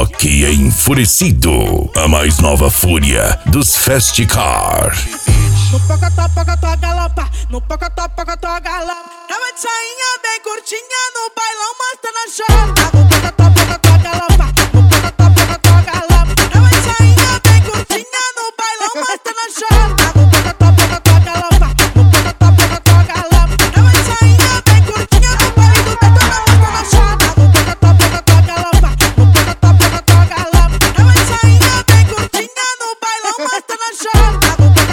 Rock enfurecido, a mais nova fúria dos Fast Car. No pocotó, galopa, no pocotó, galopa. Tava de sainha bem curtinha no bailão, mostrando a chota. No pocotó, galopa, no pocotó, galopa. Tava de sainha bem curtinha no bailão, mostrando a chota. No pocotó, galopa, no pocotó, galopa. Tava de sainha bem curtinha no baile do Detona, mostrando a chota. No pocotó, galopa, no pocotó, galopa. Tava de sainha bem curtinha no bailão, mostrando a chota.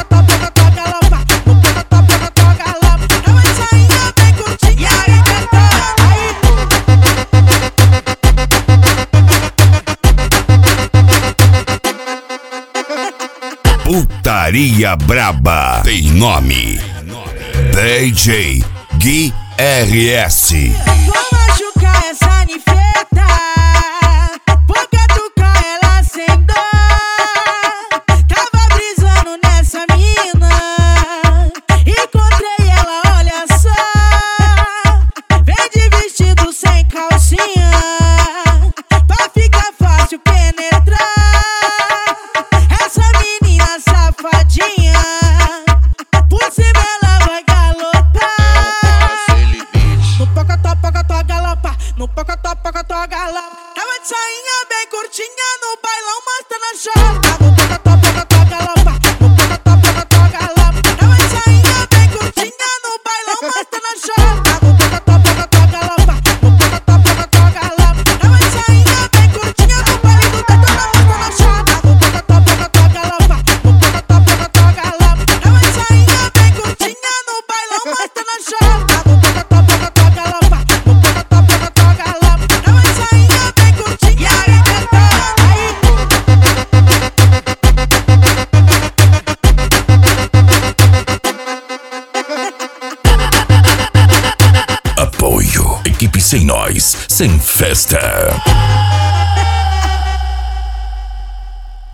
Putaria Braba tem nome: DJ Gui RS. Vou machucar essa nifeta, vou catucar ela sem dó. Tava brisando nessa mina, encontrei ela, olha só. Vem de vestido sem calcinha, pra ficar fácil penetrar. Essa menina safadinha, por cima ela vai galopar. No pocotó, galopa, no pocotó, galopa. Tava de sainha bem curtinha no bailão, mostrando a chota. No pocotó, galopa, no pocotó, galopa. Tava de sainha bem curtinha no bailão, mostrando a chota. No pocotó, galopa, no pocotó, galopa. Tava de sainha bem curtinha no baile do Detona, mostrando a chota. No pocotó, galopa, no pocotó, galopa. Tava de sainha bem curtinha no bailão, mostrando a chota. No pocotó, galopa, no pocotó, galopa. Tava de sainha bem curtinha. E aí, Apoio. Equipe sem nós, sem festa.